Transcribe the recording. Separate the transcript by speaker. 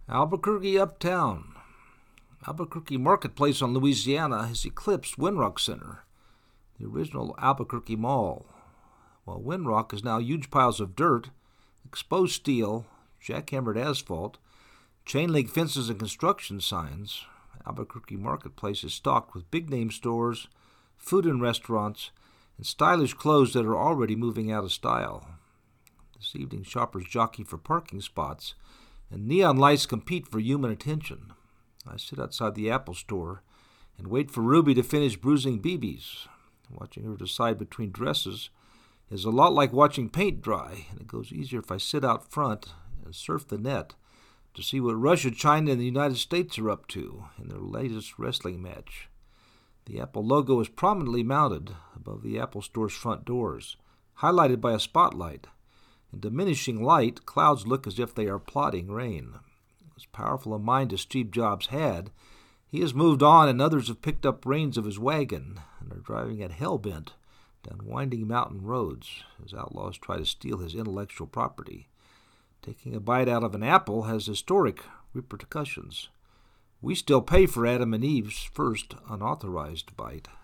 Speaker 1: Albuquerque Uptown. Albuquerque Marketplace on Louisiana has eclipsed Windrock Center, the original Albuquerque Mall. While Windrock is now huge piles of dirt, exposed steel, jackhammered asphalt, chain-link fences and construction signs, Albuquerque Marketplace is stocked with big-name stores, food and restaurants, and stylish clothes that are already moving out of style. This evening, shoppers jockey for parking spots, and neon lights compete for human attention. I sit outside the Apple store and wait for Ruby to finish bruising BBs. Watching her decide between dresses is a lot like watching paint dry, and it goes easier if I sit out front and surf the net to see what Russia, China, and the United States are up to in their latest wrestling match. The Apple logo is prominently mounted above the Apple Store's front doors, highlighted by a spotlight. In diminishing light, clouds look as if they are plotting rain. As powerful a mind as Steve Jobs had, he has moved on, and others have picked up reins of his wagon and are driving at hell-bent down winding mountain roads as outlaws try to steal his intellectual property. Taking a bite out of an apple has historic repercussions. We still pay for Adam and Eve's first unauthorized bite.